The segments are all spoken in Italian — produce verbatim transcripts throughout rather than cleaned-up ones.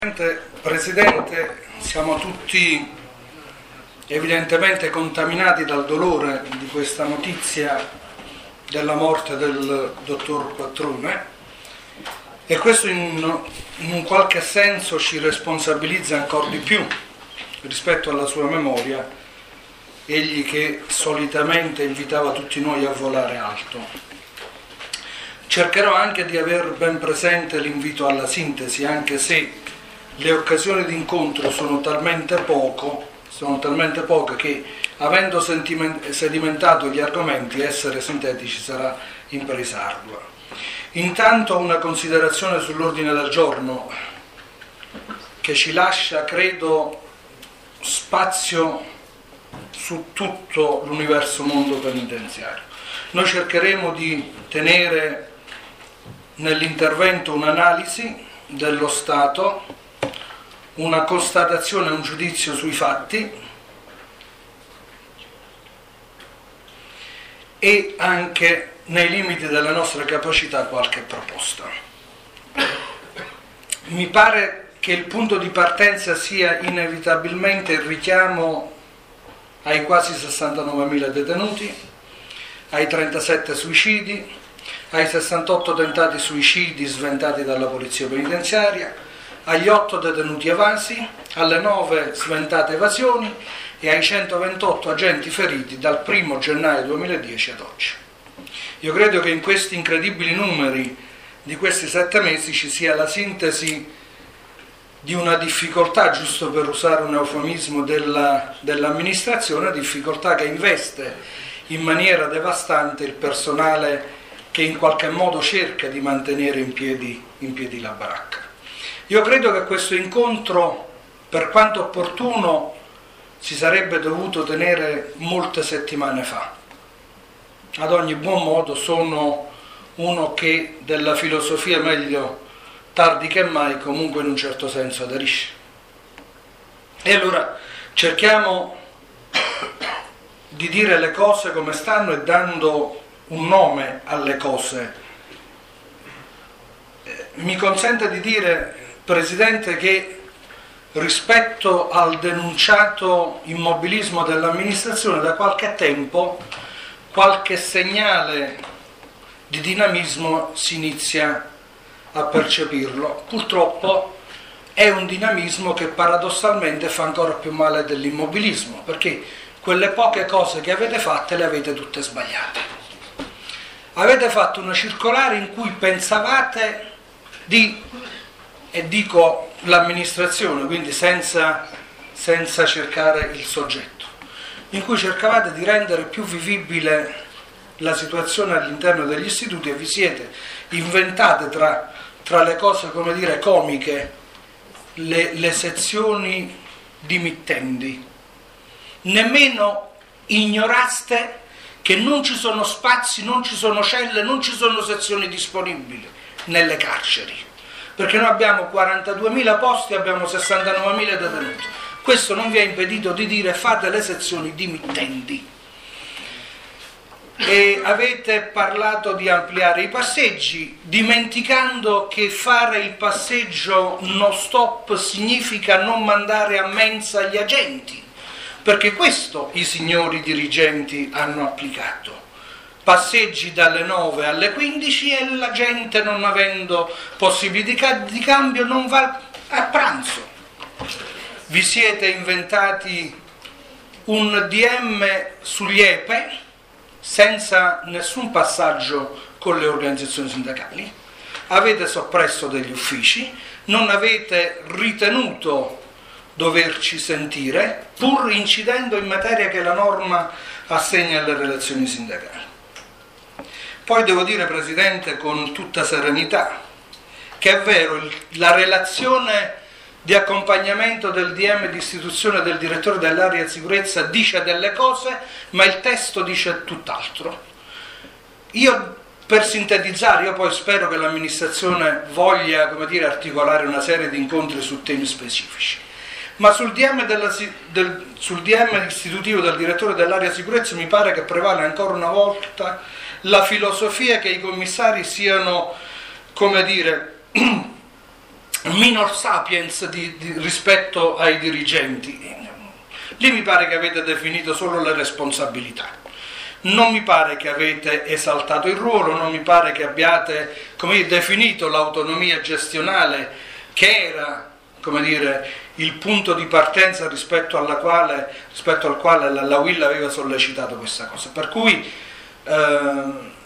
Presidente, siamo tutti evidentemente contaminati dal dolore di questa notizia della morte del dottor Quattrone e questo in, in un qualche senso ci responsabilizza ancora di più rispetto alla sua memoria, egli che solitamente invitava tutti noi a volare alto. Cercherò anche di aver ben presente l'invito alla sintesi, anche se le occasioni di incontro sono talmente poco, sono talmente poche che, avendo sedimentato gli argomenti, essere sintetici sarà impresa ardua. Intanto una considerazione sull'ordine del giorno che ci lascia, credo, spazio su tutto l'universo mondo penitenziario. Noi cercheremo di tenere nell'intervento un'analisi dello Stato, una constatazione e un giudizio sui fatti e anche, nei limiti della nostra capacità, qualche proposta. Mi pare che il punto di partenza sia inevitabilmente il richiamo ai quasi sessantanovemila detenuti, ai trentasette suicidi, ai sessantotto tentati suicidi sventati dalla polizia penitenziaria, agli otto detenuti evasi, alle nove sventate evasioni e ai centoventotto agenti feriti dal primo gennaio duemiladieci ad oggi. Io credo che in questi incredibili numeri di questi sette mesi ci sia la sintesi di una difficoltà, giusto per usare un eufemismo della, dell'amministrazione, difficoltà che investe in maniera devastante il personale che in qualche modo cerca di mantenere in piedi, in piedi la baracca. Io credo che questo incontro, per quanto opportuno, si sarebbe dovuto tenere molte settimane fa. Ad ogni buon modo sono uno che della filosofia meglio tardi che mai, comunque in un certo senso aderisce. E allora cerchiamo di dire le cose come stanno e dando un nome alle cose. Mi consente di dire, Presidente, che rispetto al denunciato immobilismo dell'amministrazione da qualche tempo qualche segnale di dinamismo si inizia a percepirlo. Purtroppo è un dinamismo che paradossalmente fa ancora più male dell'immobilismo, perché quelle poche cose che avete fatte le avete tutte sbagliate. Avete fatto una circolare in cui pensavate di, e dico l'amministrazione, quindi senza, senza cercare il soggetto, in cui cercavate di rendere più vivibile la situazione all'interno degli istituti e vi siete inventate tra, tra le cose, come dire, comiche, le, le sezioni di mittendi. Nemmeno ignoraste che non ci sono spazi, non ci sono celle, non ci sono sezioni disponibili nelle carceri, perché noi abbiamo quarantaduemila posti e abbiamo sessantanovemila detenuti. Questo non vi ha impedito di dire fate le sezioni di mittenti. E avete parlato di ampliare i passeggi, dimenticando che fare il passeggio no stop significa non mandare a mensa gli agenti, perché questo i signori dirigenti hanno applicato. Passeggi dalle nove alle quindici e la gente, non avendo possibilità di cambio, non va a pranzo. Vi siete inventati un D M sugli E P E senza nessun passaggio con le organizzazioni sindacali, avete soppresso degli uffici, non avete ritenuto doverci sentire, pur incidendo in materia che la norma assegna alle relazioni sindacali. Poi devo dire, Presidente, con tutta serenità, che è vero, la relazione di accompagnamento del D M di istituzione del direttore dell'area sicurezza dice delle cose, ma il testo dice tutt'altro. Io, per sintetizzare, io poi spero che l'amministrazione voglia, come dire, articolare una serie di incontri su temi specifici. Ma sul D M, della, del, sul D M istitutivo del direttore dell'area sicurezza mi pare che prevale ancora una volta la filosofia che i commissari siano, come dire, minor sapiens di, di, rispetto ai dirigenti. Lì mi pare che avete definito solo le responsabilità, non mi pare che avete esaltato il ruolo, non mi pare che abbiate, come dire, definito l'autonomia gestionale che era, come dire, il punto di partenza rispetto, alla quale, rispetto al quale la, la U I L aveva sollecitato questa cosa. Per cui eh,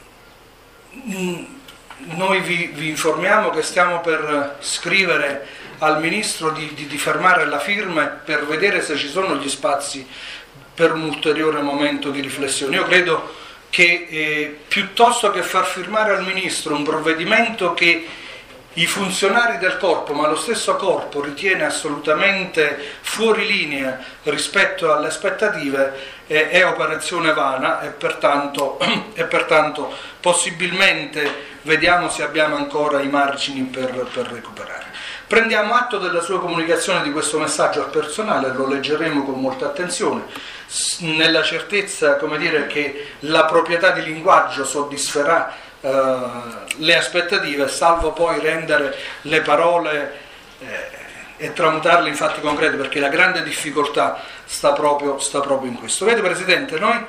noi vi, vi informiamo che stiamo per scrivere al Ministro di, di, di fermare la firma per vedere se ci sono gli spazi per un ulteriore momento di riflessione. Io credo che eh, piuttosto che far firmare al Ministro un provvedimento che i funzionari del corpo, ma lo stesso corpo, ritiene assolutamente fuori linea rispetto alle aspettative, eh, è operazione vana e pertanto, e pertanto possibilmente vediamo se abbiamo ancora i margini per, per recuperare. Prendiamo atto della sua comunicazione di questo messaggio al personale, lo leggeremo con molta attenzione, nella certezza, come dire, che la proprietà di linguaggio soddisferà Uh, le aspettative, salvo poi rendere le parole eh, e tramutarle in fatti concreti, perché la grande difficoltà sta proprio, sta proprio in questo. Vede Presidente, noi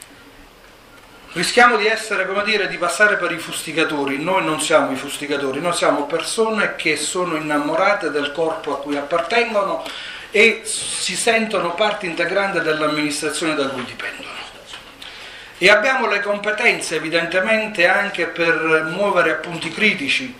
rischiamo di essere, come dire, di passare per i fustigatori. Noi non siamo i fustigatori, noi siamo persone che sono innamorate del corpo a cui appartengono e si sentono parte integrante dell'amministrazione da cui dipendono. E abbiamo le competenze evidentemente anche per muovere appunti critici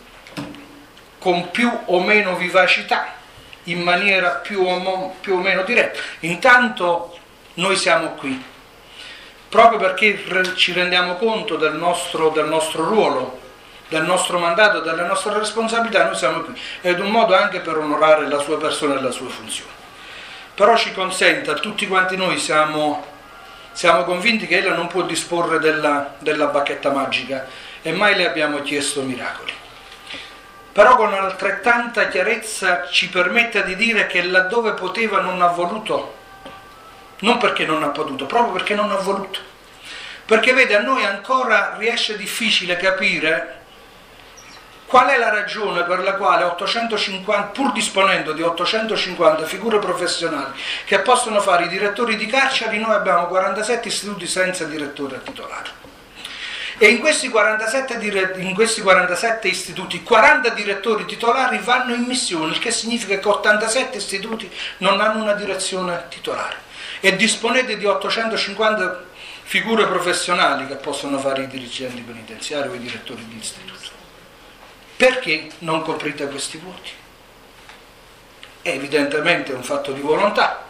con più o meno vivacità, in maniera più o, mo, più o meno diretta. Intanto noi siamo qui, proprio perché ci rendiamo conto del nostro, del nostro ruolo, del nostro mandato, delle nostre responsabilità, noi siamo qui. Ed è un modo anche per onorare la sua persona e la sua funzione. Però ci consenta, tutti quanti noi siamo... Siamo convinti che ella non può disporre della, della bacchetta magica e mai le abbiamo chiesto miracoli. Però con altrettanta chiarezza ci permette di dire che laddove poteva non ha voluto, non perché non ha potuto, proprio perché non ha voluto. Perché vede, a noi ancora riesce difficile capire qual è la ragione per la quale ottocentocinquanta, pur disponendo di ottocentocinquanta figure professionali che possono fare i direttori di carceri, noi abbiamo quarantasette istituti senza direttore titolare. E in questi quarantasette, in questi quarantasette istituti, quaranta direttori titolari vanno in missione, il che significa che ottantasette istituti non hanno una direzione titolare. E disponete di ottocentocinquanta figure professionali che possono fare i dirigenti penitenziari o i direttori di istituto. Perché non coprite questi vuoti? È evidentemente un fatto di volontà.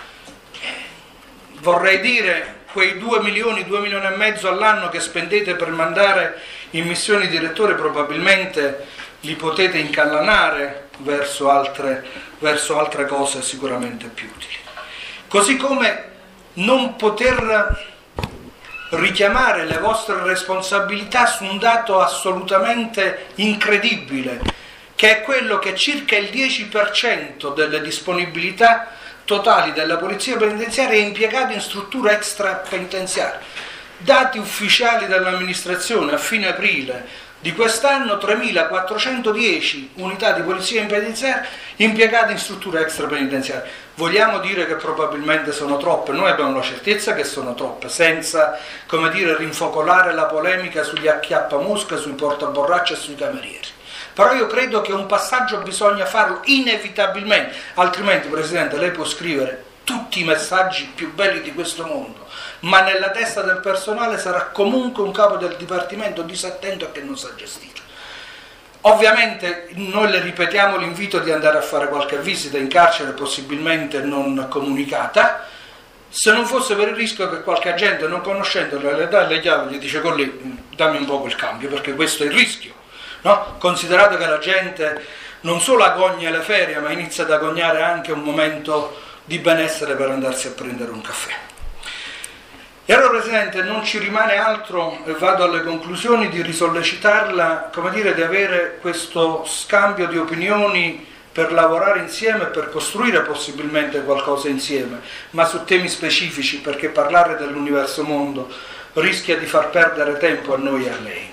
Vorrei dire, quei due milioni, due milioni e mezzo all'anno che spendete per mandare in missione i direttori, probabilmente li potete incanalare verso altre, verso altre cose sicuramente più utili. Così come non poter richiamare le vostre responsabilità su un dato assolutamente incredibile, che è quello che circa il dieci per cento delle disponibilità totali della polizia penitenziaria è impiegato in strutture extrapenitenziarie. Dati ufficiali dell'amministrazione: a fine aprile di quest'anno tremilaquattrocentodieci unità di polizia penitenziaria impiegate in strutture extrapenitenziarie. Vogliamo dire che probabilmente sono troppe? Noi abbiamo la certezza che sono troppe, senza, come dire, rinfocolare la polemica sugli acchiappamosca, sui portaborraccia e sui camerieri. Però io credo che un passaggio bisogna farlo inevitabilmente, altrimenti, Presidente, lei può scrivere tutti i messaggi più belli di questo mondo, ma nella testa del personale sarà comunque un capo del dipartimento disattento e che non sa gestire. Ovviamente noi le ripetiamo l'invito di andare a fare qualche visita in carcere, possibilmente non comunicata, se non fosse per il rischio che qualche agente, non conoscendole, le dà le chiavi e gli dice: con lei dammi un po' quel cambio, perché questo è il rischio, no? Considerato che la gente non solo agogna le ferie, ma inizia ad agognare anche un momento di benessere per andarsi a prendere un caffè. E allora, Presidente, non ci rimane altro, e vado alle conclusioni, di risollecitarla, come dire, di avere questo scambio di opinioni per lavorare insieme e per costruire possibilmente qualcosa insieme, ma su temi specifici, perché parlare dell'universo mondo rischia di far perdere tempo a noi e a lei.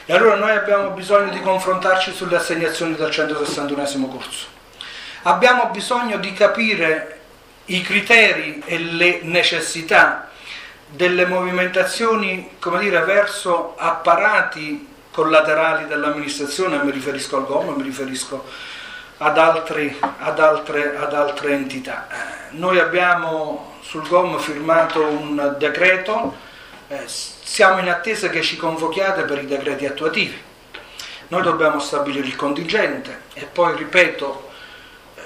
E allora noi abbiamo bisogno di confrontarci sulle assegnazioni del centosessantunesimo corso. Abbiamo bisogno di capire i criteri e le necessità delle movimentazioni, come dire, verso apparati collaterali dell'amministrazione, mi riferisco al G O M, mi riferisco ad, altri, ad, altre, ad altre entità. Eh, noi abbiamo sul G O M firmato un decreto, eh, siamo in attesa che ci convochiate per i decreti attuativi. Noi dobbiamo stabilire il contingente e poi, ripeto, eh,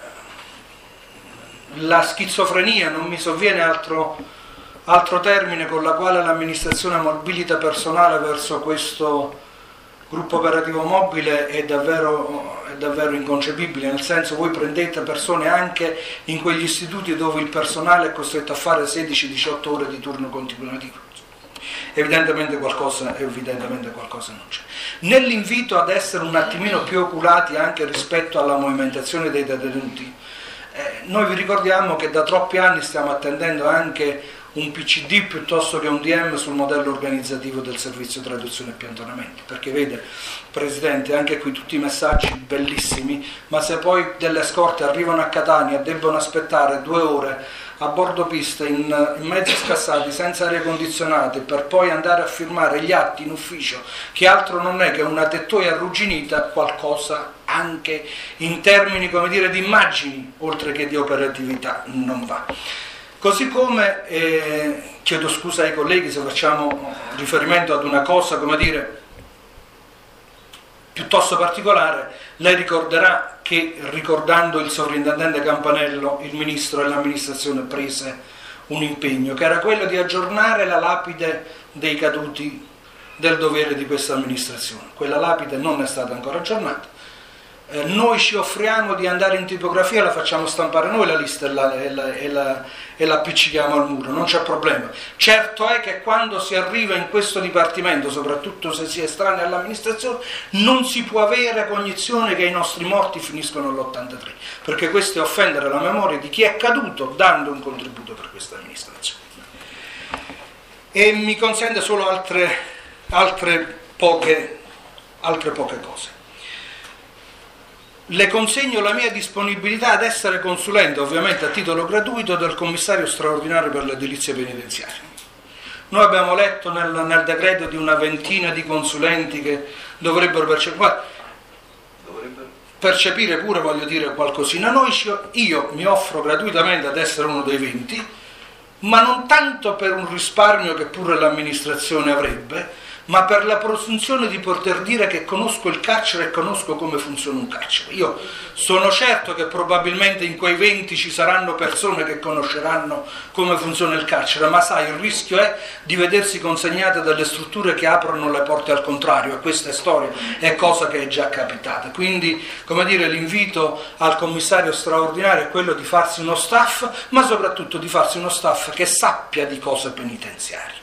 la schizofrenia, non mi sovviene altro, altro termine con la quale l'amministrazione mobilita personale verso questo gruppo operativo mobile è davvero, è davvero inconcepibile, nel senso, voi prendete persone anche in quegli istituti dove il personale è costretto a fare sedici diciotto ore di turno continuativo. Evidentemente qualcosa, evidentemente qualcosa non c'è. Nell'invito ad essere un attimino più oculati anche rispetto alla movimentazione dei detenuti, eh, noi vi ricordiamo che da troppi anni stiamo attendendo anche un P C D piuttosto che un D M sul modello organizzativo del servizio traduzione e piantonamenti, perché vede, Presidente, anche qui tutti i messaggi bellissimi, ma se poi delle scorte arrivano a Catania e debbono aspettare due ore a bordo pista in, in mezzi scassati senza aria condizionati per poi andare a firmare gli atti in ufficio, che altro non è che una tettoia arrugginita, qualcosa anche in termini, come dire, di immagini oltre che di operatività non va. Così come, eh, chiedo scusa ai colleghi se facciamo riferimento ad una cosa, come dire, piuttosto particolare, lei ricorderà che, ricordando il sovrintendente Campanello, il ministro e l'amministrazione prese un impegno, che era quello di aggiornare la lapide dei caduti del dovere di questa amministrazione. Quella lapide non è stata ancora aggiornata. Eh, noi ci offriamo di andare in tipografia, la facciamo stampare noi la lista e la, e la, e la, e la appiccichiamo al muro, non c'è problema. Certo è che quando si arriva in questo dipartimento, soprattutto se si è estranei all'amministrazione, non si può avere cognizione che i nostri morti finiscono all'ottantatré, perché questo è offendere la memoria di chi è caduto dando un contributo per questa amministrazione. E mi consente solo altre, altre, poche, altre poche cose. Le consegno la mia disponibilità ad essere consulente, ovviamente a titolo gratuito, del commissario straordinario per le edilizie penitenziarie. Noi abbiamo letto nel, nel decreto di una ventina di consulenti che dovrebbero percepire, dovrebbero percepire pure, voglio dire, qualcosina. Noi, io mi offro gratuitamente ad essere uno dei venti, ma non tanto per un risparmio che pure l'amministrazione avrebbe, ma per la presunzione di poter dire che conosco il carcere e conosco come funziona un carcere. Io sono certo che probabilmente in quei venti ci saranno persone che conosceranno come funziona il carcere, ma sai, il rischio è di vedersi consegnate delle strutture che aprono le porte al contrario, e questa è storia, è cosa che è già capitata. Quindi, come dire, l'invito al commissario straordinario è quello di farsi uno staff, ma soprattutto di farsi uno staff che sappia di cose penitenziarie.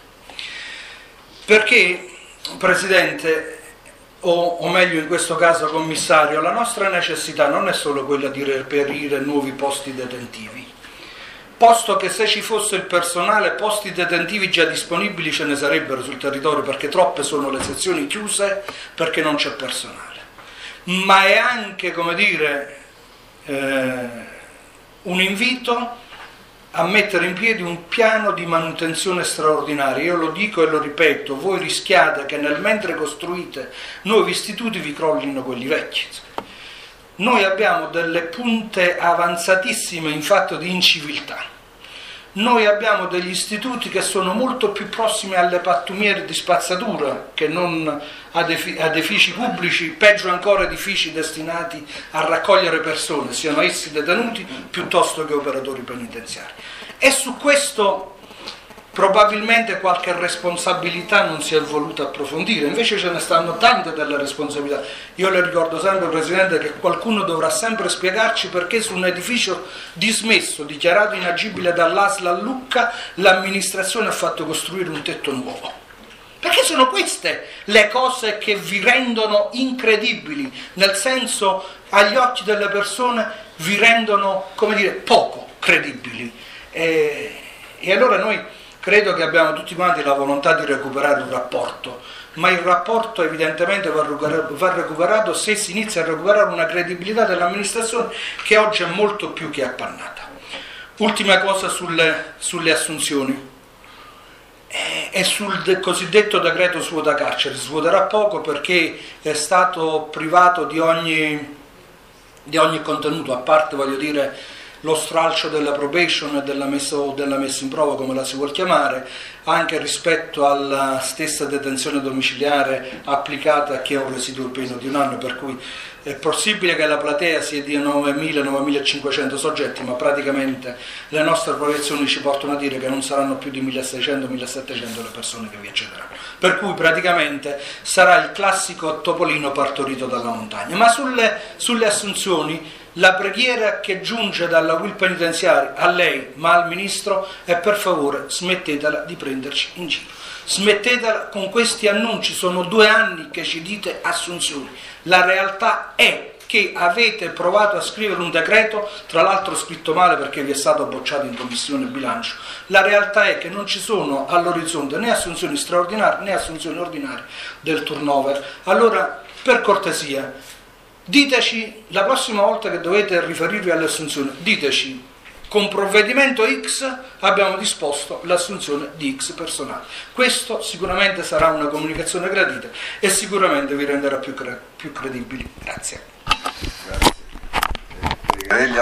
Perché, Presidente, o, o meglio in questo caso Commissario, la nostra necessità non è solo quella di reperire nuovi posti detentivi, posto che se ci fosse il personale, posti detentivi già disponibili ce ne sarebbero sul territorio, perché troppe sono le sezioni chiuse perché non c'è personale, ma è anche, come dire, eh, un invito a mettere in piedi un piano di manutenzione straordinaria. Io lo dico e lo ripeto, voi rischiate che nel mentre costruite nuovi istituti vi crollino quelli vecchi. Noi abbiamo delle punte avanzatissime in fatto di inciviltà. Noi abbiamo degli istituti che sono molto più prossimi alle pattumiere di spazzatura che non ad, ef- ad edifici pubblici, peggio ancora edifici destinati a raccogliere persone, siano essi detenuti piuttosto che operatori penitenziari. E su questo probabilmente qualche responsabilità non si è voluta approfondire, invece ce ne stanno tante delle responsabilità. Io le ricordo sempre, Presidente, che qualcuno dovrà sempre spiegarci perché su un edificio dismesso, dichiarato inagibile dall'A S L a Lucca, l'amministrazione ha fatto costruire un tetto nuovo. Perché sono queste le cose che vi rendono incredibili, nel senso, agli occhi delle persone vi rendono, come dire, poco credibili. E, e allora noi credo che abbiamo tutti quanti la volontà di recuperare un rapporto ma il rapporto evidentemente va recuperato se si inizia a recuperare una credibilità dell'amministrazione che oggi è molto più che appannata. Ultima cosa sulle, sulle assunzioni e sul cosiddetto decreto svuota carcere. Svuoterà poco perché è stato privato di ogni, di ogni contenuto, a parte, voglio dire, lo stralcio della probation e della messa, della messa in prova, come la si vuol chiamare, anche rispetto alla stessa detenzione domiciliare applicata a chi ha un residuo pieno di un anno, per cui è possibile che la platea sia di novemila novemilacinquecento soggetti, ma praticamente le nostre proiezioni ci portano a dire che non saranno più di milleseicento millesettecento le persone che vi accederanno, per cui praticamente sarà il classico topolino partorito dalla montagna. Ma sulle, sulle assunzioni, la preghiera che giunge dalla Will penitenziaria a lei, ma al Ministro, è: per favore smettetela di prenderci in giro, smettetela con questi annunci. Sono due anni che ci dite assunzioni, la realtà è che avete provato a scrivere un decreto, tra l'altro scritto male perché vi è stato bocciato in Commissione Bilancio. La realtà è che non ci sono all'orizzonte né assunzioni straordinarie né assunzioni ordinarie del turnover. Allora, per cortesia, diteci, la prossima volta che dovete riferirvi alle assunzioni, diteci: con provvedimento X abbiamo disposto l'assunzione di X personale. Questo sicuramente sarà una comunicazione gradita e sicuramente vi renderà più, cre- più credibili. Grazie. Grazie.